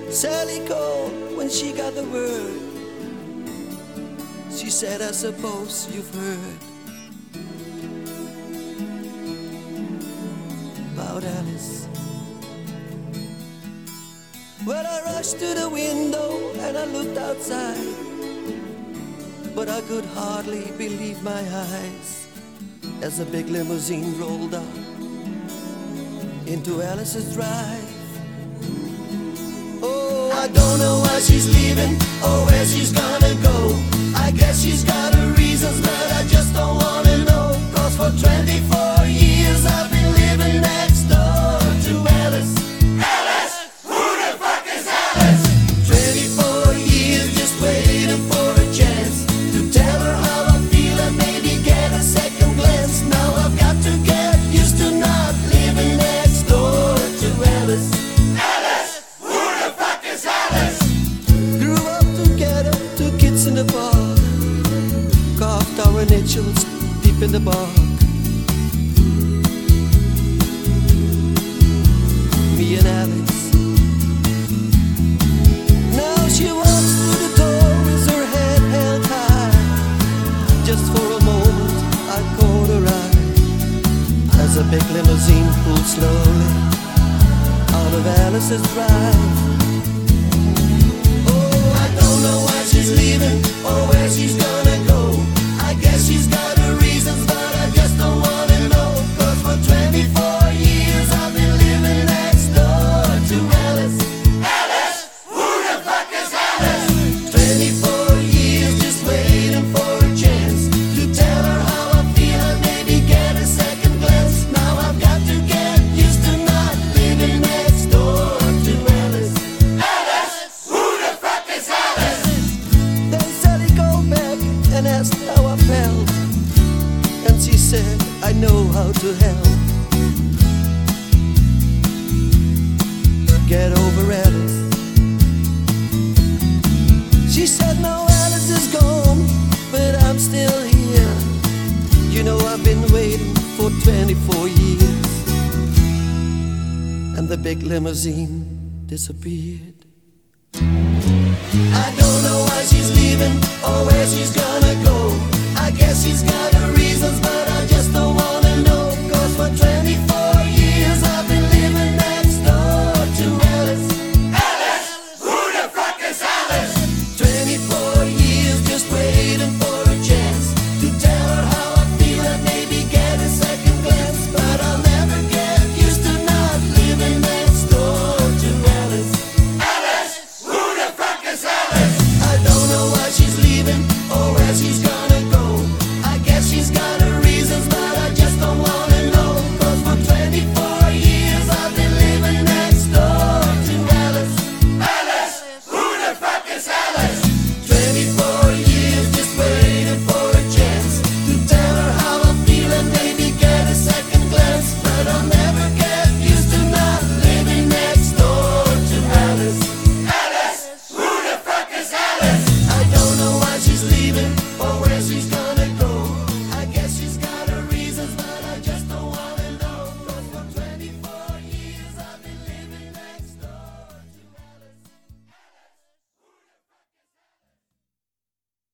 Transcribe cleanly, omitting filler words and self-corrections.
Sally called when she got the word. She said, I suppose you've heard about Alice. Well, I rushed to the window and I looked outside, but I could hardly believe my eyes as a big limousine rolled up into Alice's drive. Oh, I don't know why she's leaving or where she's gonna go. I guess she's got her reasons, but I just don't wanna know. 'Cause for 24 years I've been living next door to Alice. Alice! Who the fuck is Alice? 24 years just waiting for a chance to tell her how I feel and maybe get a second glance. Now I've got to get used to not living next door to Alice. Alice! Who the fuck is Alice? Grew up together, 2 kids in the park, carved our initials deep in the bark. Me and Alice. Now she walks through the door with her head held high. Just for a moment I caught her eye as a big limousine pulled slowly out of Alice's drive. Oh, I don't know why she's leaving or where she's gonna go. I guess she's got her reasons, but I just don't wanna know. 'Cause for 24 years I've been living next door to Alice. Alice! Who the fuck is Alice? 24 years just waiting for a chance to tell her how I feel and maybe get a second glance. Now I've got to get used to not living next door to Alice. Alice! Who the fuck is Alice? Then Sally called back and asked how I felt, and she said, I know how to help. Get over Alice. She said, no, Alice is gone, but I'm still here. You know I've been waiting for 24 years. And the big limousine disappeared. I don't know why she's leaving or where she's gonna go. I guess she's got a